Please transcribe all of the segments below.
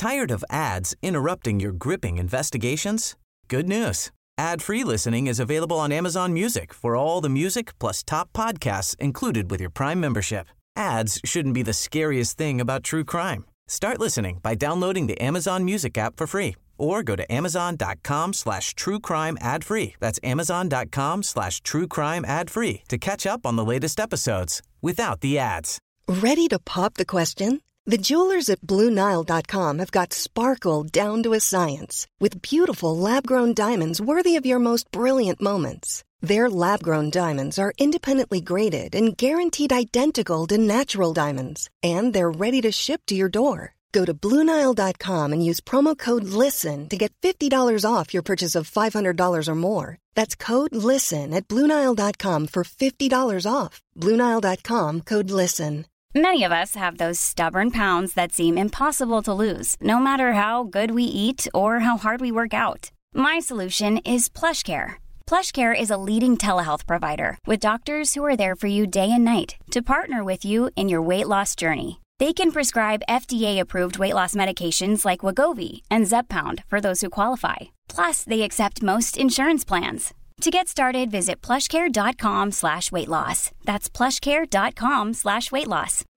Tired of ads interrupting your gripping investigations? Good news. Ad-free listening is available on Amazon Music for all the music plus top podcasts included with your Prime membership. Ads shouldn't be the scariest thing about true crime. Start listening by downloading the Amazon Music app for free or go to amazon.com/truecrime ad-free. That's amazon.com/truecrime ad-free to catch up on the latest episodes without the ads. Ready to pop the question? The jewelers at BlueNile.com have got sparkle down to a science with beautiful lab-grown diamonds worthy of your most brilliant moments. Their lab-grown diamonds are independently graded and guaranteed identical to natural diamonds, and they're ready to ship to your door. Go to BlueNile.com and use promo code LISTEN to get $50 off your purchase of $500 or more. That's code LISTEN at BlueNile.com for $50 off. BlueNile.com, code LISTEN. Many of us have those stubborn pounds that seem impossible to lose, no matter how good we eat or how hard we work out. My solution is PlushCare. PlushCare is a leading telehealth provider with doctors who are there for you day and night to partner with you in your weight loss journey. They can prescribe FDA-approved weight loss medications like Wegovy and Zepbound for those who qualify. Plus, they accept most insurance plans. To get started, visit plushcare.com/weightloss. That's plushcare.com/weightloss.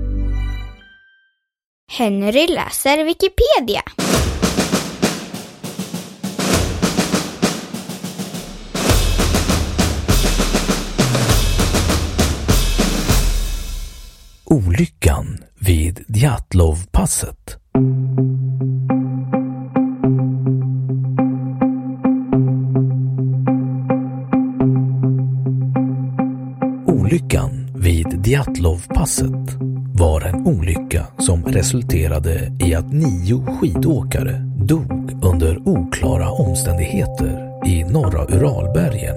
Henry läser Wikipedia. Olyckan vid Djatlov-passet. Olyckan vid Djatlov-passet var en olycka som resulterade i att 9 skidåkare dog under oklara omständigheter i norra Uralbergen.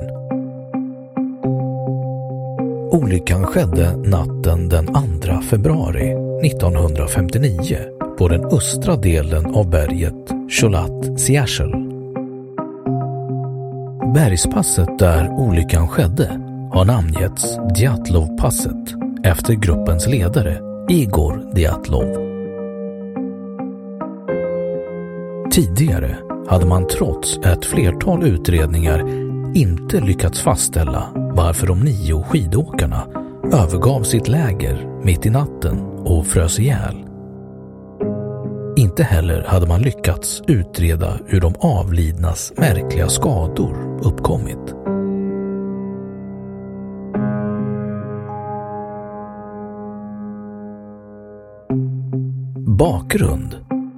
Olyckan skedde natten den 2 februari 1959 på den östra delen av berget Cholat-Siachel. Bergspasset där olyckan skedde har namngetts Djatlov-passet efter gruppens ledare Igor Djatlov. Tidigare hade man trots ett flertal utredningar inte lyckats fastställa varför de 9 skidåkarna övergav sitt läger mitt i natten och frös ihjäl. Inte heller hade man lyckats utreda hur de avlidnas märkliga skador uppkommit. Bakgrund.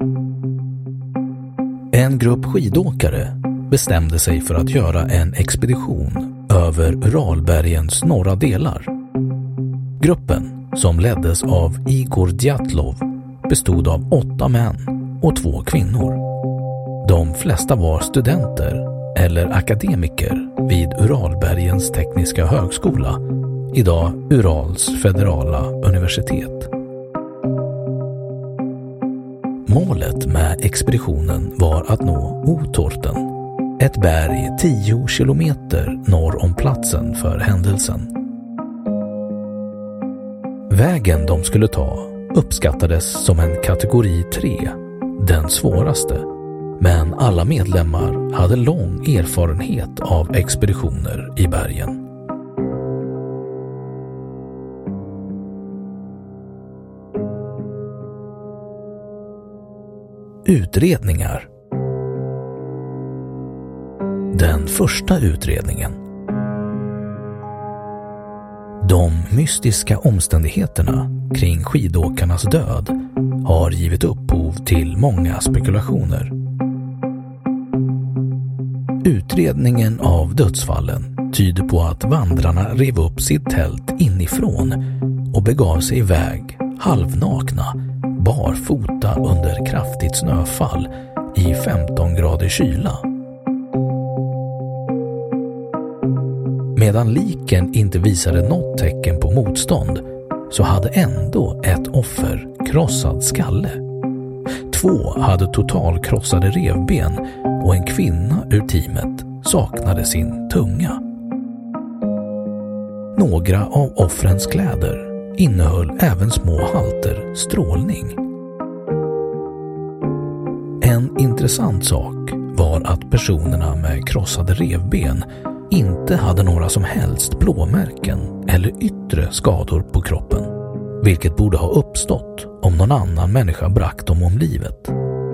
En grupp skidåkare bestämde sig för att göra en expedition över Uralbergens norra delar. Gruppen, som leddes av Igor Djatlov, bestod av 8 män och 2 kvinnor. De flesta var studenter eller akademiker vid Uralbergens tekniska högskola, idag Urals federala universitet. Målet med expeditionen var att nå Otorten, ett berg 10 kilometer norr om platsen för händelsen. Vägen de skulle ta uppskattades som en kategori 3, den svåraste, men alla medlemmar hade lång erfarenhet av expeditioner i bergen. Utredningar. Den första utredningen. De mystiska omständigheterna kring skidåkarnas död har givit upphov till många spekulationer. Utredningen av dödsfallen tyder på att vandrarna rev upp sitt tält inifrån och begav sig iväg halvnakna, barfota under kraftigt snöfall i 15 grader kyla. Medan liken inte visade något tecken på motstånd så hade ändå ett offer krossad skalle. 2 hade totalkrossade revben och en kvinna ur teamet saknade sin tunga. Några av offrens kläder innehöll även små halter strålning. En intressant sak var att personerna med krossade revben inte hade några som helst blåmärken eller yttre skador på kroppen, vilket borde ha uppstått om någon annan människa bragt dem om livet.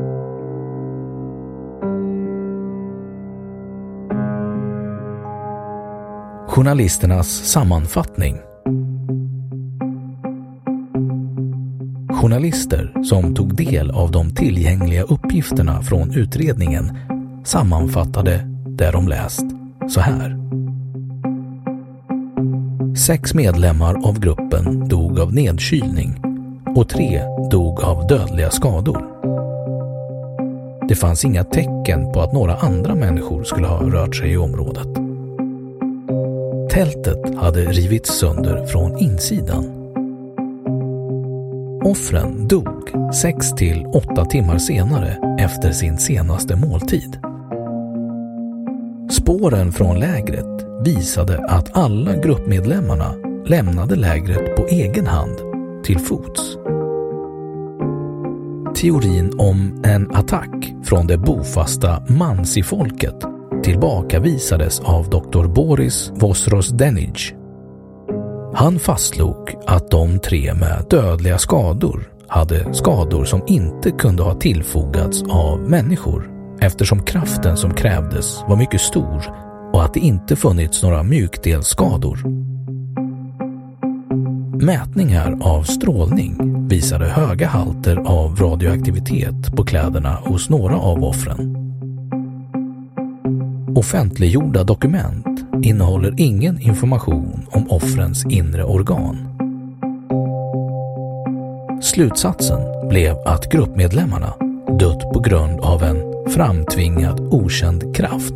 Journalisternas sammanfattning. Journalister som tog del av de tillgängliga uppgifterna från utredningen sammanfattade det de läst så här. 6 medlemmar av gruppen dog av nedkylning och 3 dog av dödliga skador. Det fanns inga tecken på att några andra människor skulle ha rört sig i området. Tältet hade rivits sönder från insidan. Offren dog 6 till 8 timmar senare efter sin senaste måltid. Spåren från lägret visade att alla gruppmedlemmarna lämnade lägret på egen hand till fots. Teorin om en attack från det bofasta Mansi-folket tillbakavisades av Dr. Boris Vosrosdenij. Han fastslog att de 3 med dödliga skador hade skador som inte kunde ha tillfogats av människor eftersom kraften som krävdes var mycket stor och att det inte funnits några mjukdelsskador. Mätningar av strålning visade höga halter av radioaktivitet på kläderna hos några av offren. Offentliggjorda dokument innehåller ingen information om offrens inre organ. Slutsatsen blev att gruppmedlemmarna dött på grund av en framtvingad okänd kraft.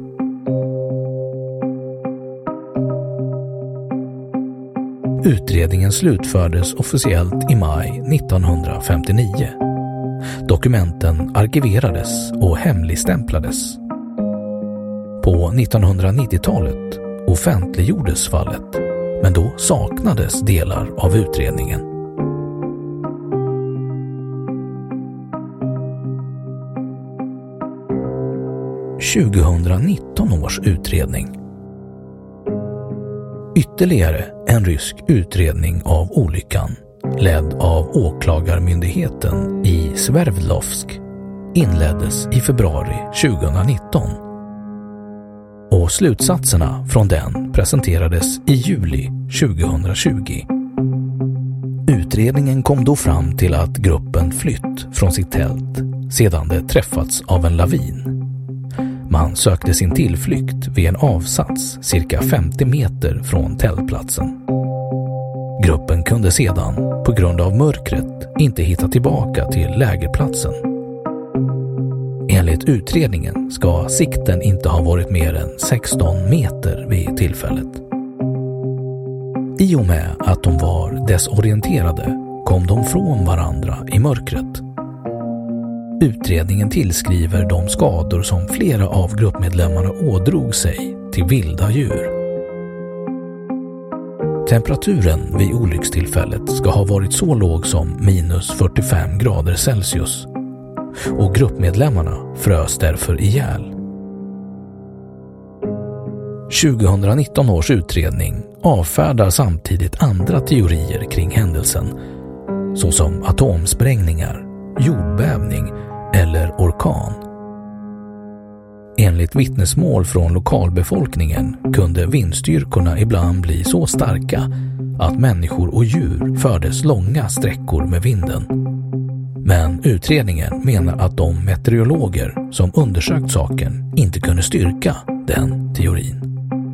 Utredningen slutfördes officiellt i maj 1959. Dokumenten arkiverades och hemligstämplades. På 1990-talet offentliggjordes fallet, men då saknades delar av utredningen. –2019 års utredning. Ytterligare en rysk utredning av olyckan, ledd av åklagarmyndigheten i Sverdlovsk, inleddes i februari 2019. Och slutsatserna från den presenterades i juli 2020. Utredningen kom då fram till att gruppen flytt från sitt tält sedan det träffats av en lavin. Man sökte sin tillflykt vid en avsats cirka 50 meter från tältplatsen. Gruppen kunde sedan, på grund av mörkret, inte hitta tillbaka till lägerplatsen. Enligt utredningen ska sikten inte ha varit mer än 16 meter vid tillfället. I och med att de var desorienterade kom de från varandra i mörkret. Utredningen tillskriver de skador som flera av gruppmedlemmarna ådrog sig till vilda djur. Temperaturen vid olyckstillfället ska ha varit så låg som -45 grader Celsius och gruppmedlemmarna frös därför ihjäl. 2019 års utredning avfärdar samtidigt andra teorier kring händelsen, såsom atomsprängningar, jordbävning eller orkan. Enligt vittnesmål från lokalbefolkningen kunde vindstyrkorna ibland bli så starka att människor och djur fördes långa sträckor med vinden. Men utredningen menar att de meteorologer som undersökt saken inte kunde styrka den teorin.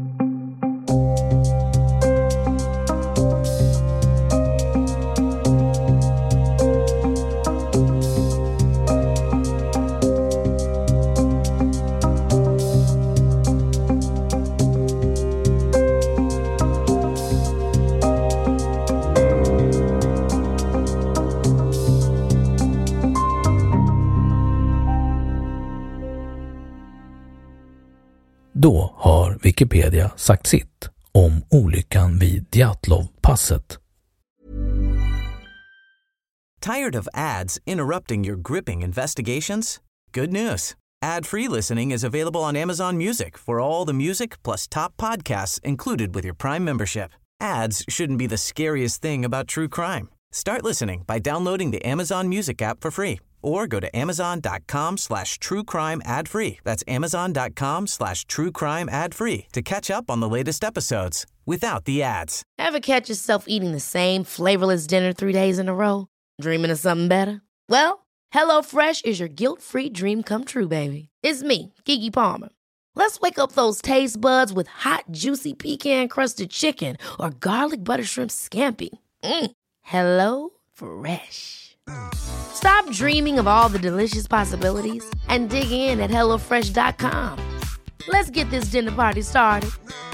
Då har Wikipedia sagt sitt om olyckan vid Djatlov-passet. Tired of ads interrupting your gripping investigations? Good news. Ad-free listening is available on Amazon Music for all the music plus top podcasts included with your Prime membership. Ads shouldn't be the scariest thing about true crime. Start listening by downloading the Amazon Music app for free or go to amazon.com/truecrime ad-free. That's amazon.com/truecrime ad-free to catch up on the latest episodes without the ads. Ever catch yourself eating the same flavorless dinner 3 days in a row? Dreaming of something better? Well, HelloFresh is your guilt-free dream come true, baby. It's me, Keke Palmer. Let's wake up those taste buds with hot, juicy pecan-crusted chicken or garlic butter shrimp scampi. Hello Fresh. Stop dreaming of all the delicious possibilities and dig in at HelloFresh.com. Let's get this dinner party started.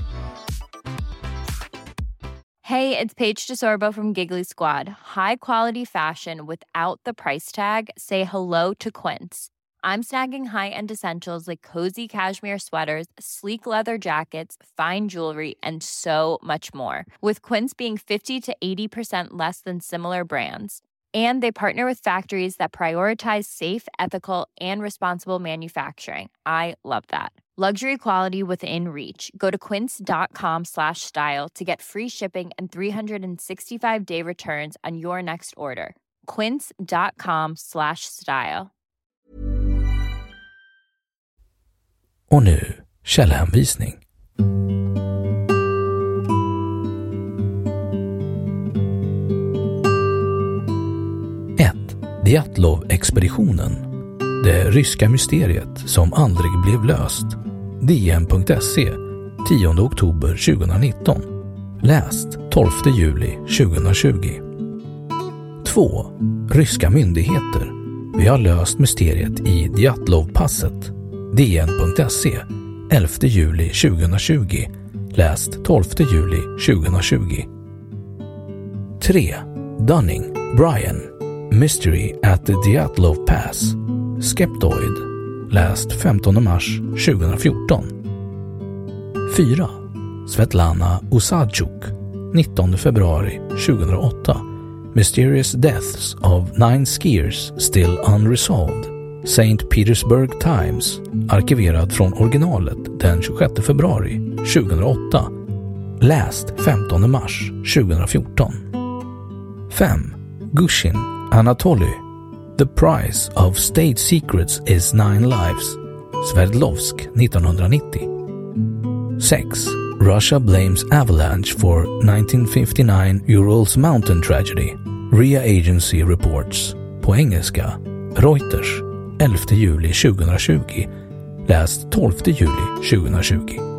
Hey, it's Paige DeSorbo from Giggly Squad. High quality fashion without the price tag. Say hello to Quince. I'm snagging high-end essentials like cozy cashmere sweaters, sleek leather jackets, fine jewelry, and so much more. With Quince being 50 to 80% less than similar brands. And they partner with factories that prioritize safe, ethical, and responsible manufacturing. I love that. Luxury quality within reach. Go to quince.com/style to get free shipping and 365-day returns on your next order. Quince.com/style. Och nu källhänvisning. 1. Djatlov-expeditionen. Det ryska mysteriet som aldrig blev löst. DN.se 10 oktober 2019. Läst 12 juli 2020. 2. Ryska myndigheter. Vi har löst mysteriet i Djatlov-passet. DN.se 11 juli 2020. Läst 12 juli 2020. 3. Dunning, Brian. Mystery at the Dyatlov Pass. Skeptoid. Läst 15 mars 2014. 4. Svetlana Usadchuk. 19 februari 2008. Mysterious Deaths of 9 Skiers Still Unresolved. St. Petersburg Times. Arkiverad från originalet den 26 februari 2008. Läst 15 mars 2014. 5. Gushin, Anatoly. The price of state secrets is 9 lives. Sverdlovsk 1990. 6. Russia blames avalanche for 1959 Urals mountain tragedy. RIA Agency reports. På engelska. Reuters 11 juli 2020. Läst 12 juli 2020.